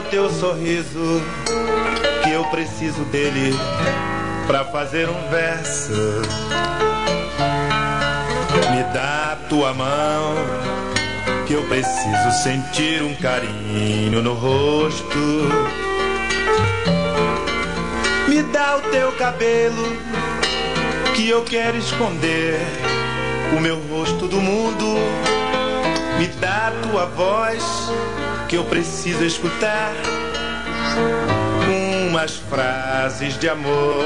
o teu sorriso, que eu preciso dele pra fazer um verso. Me dá a tua mão, que eu preciso sentir um carinho no rosto. Me dá o teu cabelo, que eu quero esconder o meu rosto do mundo. Me dá a tua voz, que eu preciso escutar umas frases de amor.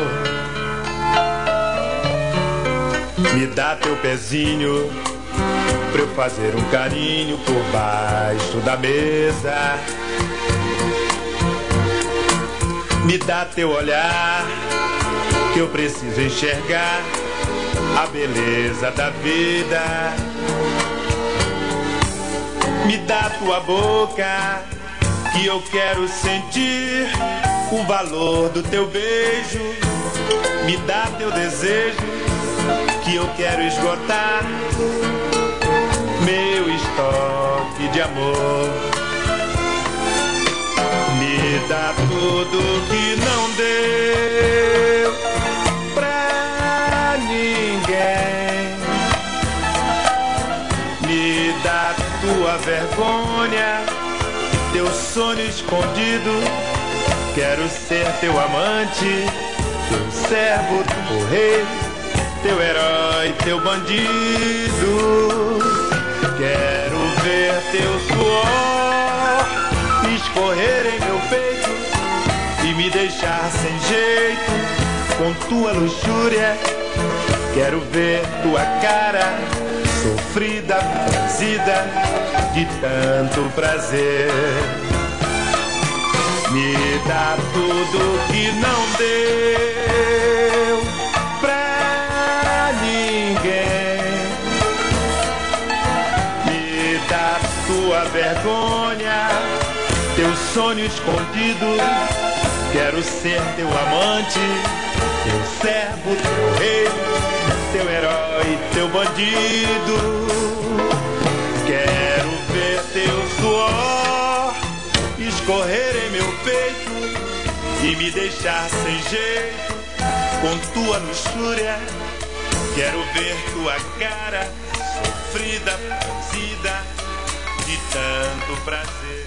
Me dá teu pezinho, pra eu fazer um carinho por baixo da mesa. Me dá teu olhar, que eu preciso enxergar a beleza da vida. Me dá tua boca, que eu quero sentir o valor do teu beijo. Me dá teu desejo, que eu quero esgotar meu estoque de amor. Me dá tudo que não deu pra ninguém. Me dá tua vergonha, teu sonho escondido. Quero ser teu amante, teu servo, teu rei, teu herói, teu bandido. Quero ver teu suor escorrer em meu peito e me deixar sem jeito com tua luxúria. Quero ver tua cara sofrida, franzida de tanto prazer. Me dá tudo que não deu pra ninguém. Me dá tua vergonha, teu sonho escondido. Quero ser teu amante, teu servo, teu rei, teu herói, teu bandido. Quero ver teu suor escorrer em meu peito e me deixar sem jeito com tua luxúria. Quero ver tua cara sofrida, franzida de tanto prazer.